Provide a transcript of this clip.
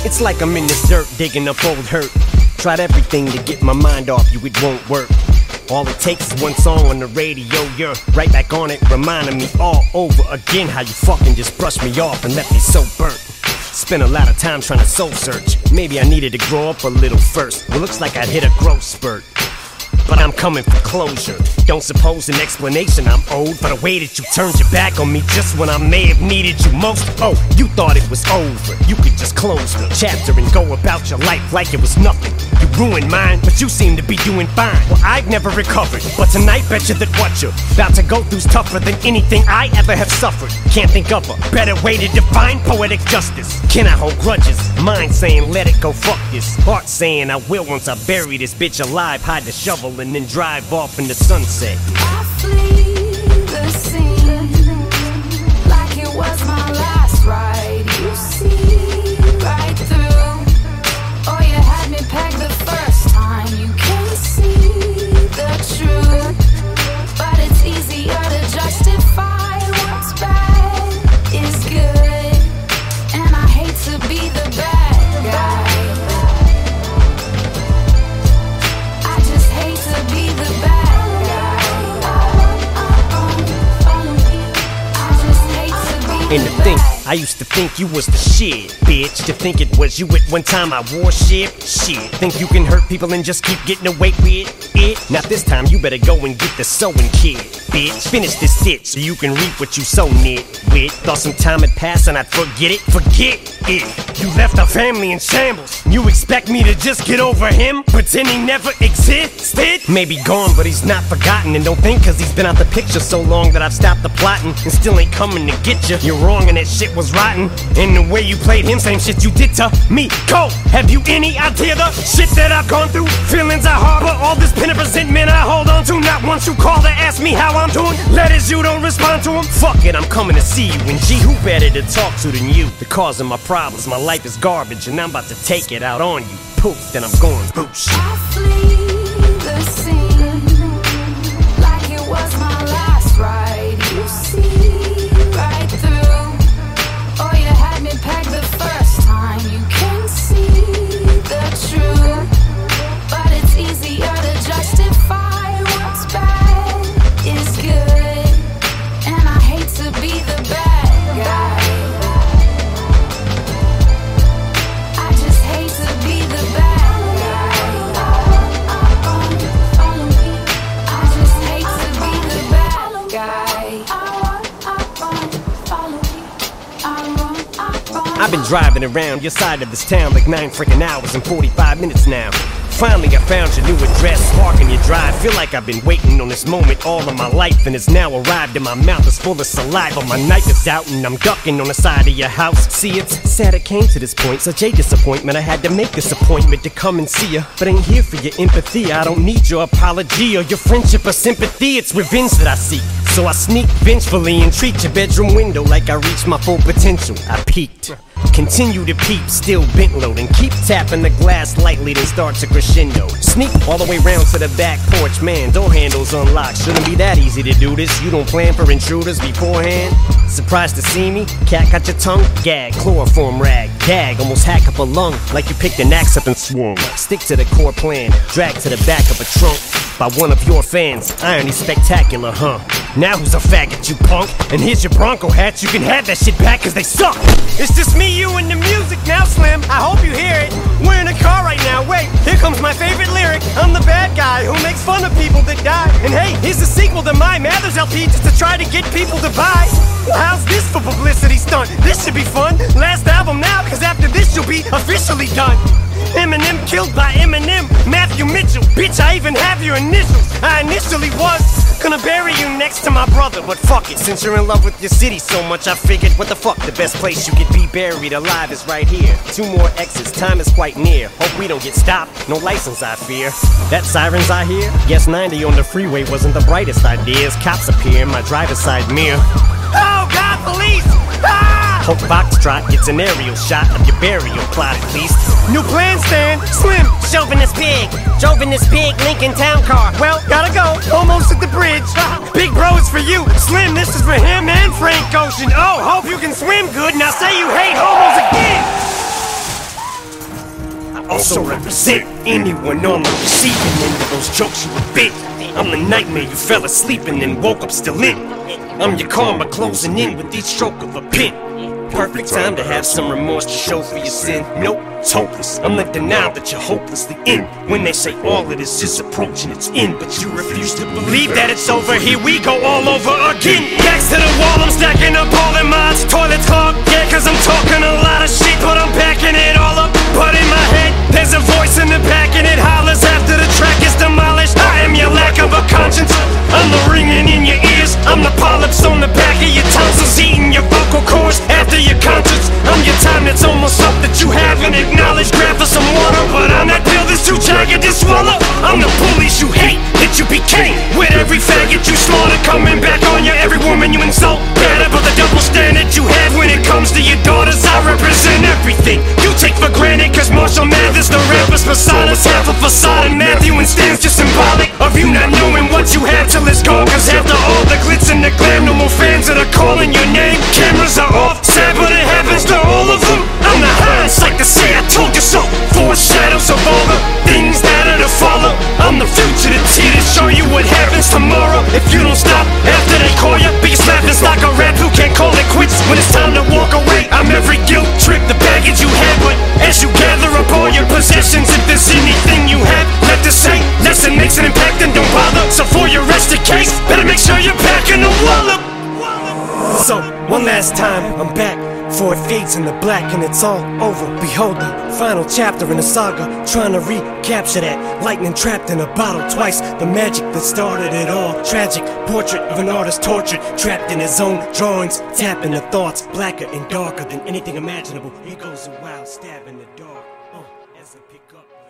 It's like I'm in this dirt digging up old hurt. Tried everything to get my mind off you, it won't work. All it takes is one song on the radio, you're right back on it, reminding me all over again how you fucking just brushed me off and left me so burnt. Spent a lot of time trying to soul search. Maybe I needed to grow up a little first. Well, looks like I hit a growth spurt, but I'm coming for closure. Don't suppose an explanation I'm owed for the way that you turned your back on me just when I may have needed you most. Oh, you thought it was over. You could just close the chapter and go about your life like it was nothing. You ruined mine, but you seem to be doing fine. Well, I've never recovered, but tonight bet you that what you're about to go through's tougher than anything I ever have suffered. Can't think of a better way to define poetic justice. Can I hold grudges? Mind saying let it go, fuck this. Heart saying I will once I bury this bitch alive. Hide the shovel and then drive off in the sunset. I flee the scene like it was my last ride. You see right through. Oh, you had me pegged the first time. You can see the truth, but it's easier to justify what's bad is good. And I hate to be the bad guy. I just hate to be the bad guy. I just hate to be And the to think, bad. I used to think you was the shit, bitch. To think it was you at one time I wore shit. Think you can hurt people and just keep getting away with it? Not this time, you better go and get the sewing kit, bitch. Finish this shit so you can reap what you sown it with. Thought some time had passed and I'd forget it. Forget it. You left our family in shambles. You expect me to just get over him? Pretend he never existed? Maybe gone, but he's not forgotten. And don't think cause he's been out the picture so long that I've stopped the plotting and still ain't coming to get you. You're wrong and that shit was rotten. And the way you played him, same shit you did to me. Cole, have you any idea the shit that I've gone through? Feelings I harbor, all this pent up resentment I hold on to. Not once you call to ask me how I'm doing. Letters you don't respond to them. Fuck it, I'm coming to see you. And gee, who better to talk to than you? The cause of my problems, my life is garbage, and I'm about to take it out on you. Poof, then I'm going boosh. I flee the scene like it was my last ride. You see right through. Oh, you had me pegged the first time. You can see the truth, but it's easier to justify what's bad is good. And I hate to be the bad guy. I just hate to be the bad guy. I just hate to be the bad guy. I've been driving around your side of this town like 9 freaking hours and 45 minutes now. Finally I found your new address, parking your drive. Feel like I've been waiting on this moment all of my life, and it's now arrived and my mouth is full of saliva. My knife is out and I'm ducking on the side of your house. See, it's sad it came to this point, such a disappointment. I had to make this appointment to come and see ya, but ain't here for your empathy. I don't need your apology or your friendship or sympathy. It's revenge that I seek, so I sneak vengefully and treat your bedroom window like I reached my full potential. I peaked. Continue to peep, still bent low, and keep tapping the glass lightly, then start to crescendo. Sneak all the way round to the back porch, man, door handles unlocked. Shouldn't be that easy to do this, you don't plan for intruders beforehand. Surprised to see me? Cat got your tongue? Gag, chloroform rag, gag, almost hack up a lung, like you picked an axe up and swung. Stick to the core plan, drag to the back of a trunk by one of your fans. Irony spectacular, huh? Now who's a faggot, you punk? And here's your Bronco hat, you can have that shit back cause they suck. It's just me, you, and the music now, Slim. I hope you hear it. We're in a car right now, wait, here comes my favorite lyric. I'm the bad guy who makes fun of people that die. And hey, here's the sequel to my Mathers LP just to try to get people to buy. Well, how's this for publicity stunt? This should be fun. Last album now, cause after this you'll be officially done. Eminem killed by Eminem, Matthew Mitchell. Bitch, I even have your initials. I initially was gonna bury you next to my brother, but fuck it, since you're in love with your city so much, I figured, what the fuck, the best place you could be buried alive is right here. 2 more exits, time is quite near. Hope we don't get stopped, no license I fear. That sirens I hear? Guess 90 on the freeway wasn't the brightest idea. As cops appear in my driver's side mirror. Oh God, police! Ah! Hope Foxtrot gets an aerial shot of your burial plot at least. New plan, Stan, Slim, chauvinist pig. Chauvinist pig, Lincoln Town Car. Well, gotta go, almost at the bridge. Big bro is for you, Slim, this is for him and Frank Ocean. Oh, hope you can swim good, now say you hate homos again. I also represent anyone on the receiving end of those jokes you would bit. I'm the nightmare you fell asleep and then woke up still in. I'm your karma closing in with each stroke of a pen. Perfect time to have some remorse to show for your sin. Nope, it's hopeless. I'm the denial that you're hopelessly in. When they say all of this is approaching its end, but you refuse to believe that it's over. Here we go all over again. Backs to the wall, I'm stacking up all in mods. Toilets clogged, yeah, cause I'm talking a lot of shit, but I'm backing it all up. But in my head, there's a voice in the back and it hollers after the track is demolished. I am your lack of a conscience. I'm the ringing in your ears. I'm the polyps on the back of your tonsils, eating your vocal cords after your conscience. I'm your time that's almost up that you haven't acknowledged. Grab for some water, but I'm that pill that's too jagged to swallow. I'm the bullies you hate that you became, with every faggot you slaughter coming back on you. Every woman you insult, bad about the double standard you have when it comes to your daughters. I represent everything you take for granted, cause Marshall Mathers, the rapper's persona's half a facade, and Matthew and Stan's just symbolic of you not knowing what you have till it's gone. Cause after all the glitz and the glam, no more fans that are calling your name. Cameras are off, sad but it happens to all of them. I'm the hindsight to say I told you so, foreshadows of all the things that are to follow. I'm the future that's here to show you what happens tomorrow if you don't stop after they call you. Biggest laughing's like a rap who can't call it quits when it's time to walk away. I'm every guilt trip, the baggage you had, but as you gather up all your possessions, if there's anything you have left to say, lesson makes an impact and don't bother. So for your rested case, better make sure you're packing the wallop. So, one last time, I'm back, for it fades in the black and it's all over. Behold the final chapter in the saga, trying to recapture that lightning trapped in a bottle twice. The magic that started it all, tragic portrait of an artist tortured, trapped in his own drawings, tapping the thoughts, blacker and darker than anything imaginable. He goes a wild stab in the dark, as I pick up.